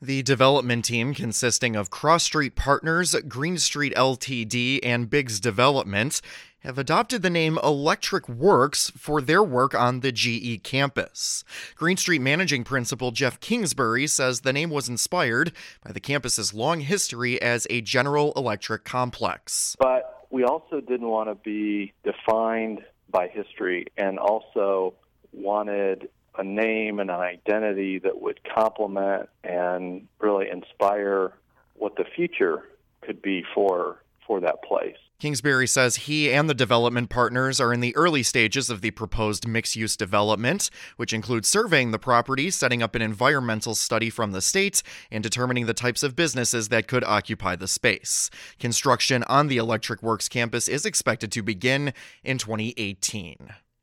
The development team, consisting of Cross Street Partners, Green Street Ltd., and Biggs Development, have adopted the name Electric Works for their work on the GE campus. Green Street Managing Principal Jeff Kingsbury says the name was inspired by the campus's long history as a General Electric complex. But we also didn't want to be defined by history, and also wanted a name and an identity that would complement and really inspire what the future could be for that place. Kingsbury says he and the development partners are in the early stages of the proposed mixed-use development, which includes surveying the property, setting up an environmental study from the state, and determining the types of businesses that could occupy the space. Construction on the Electric Works campus is expected to begin in 2018.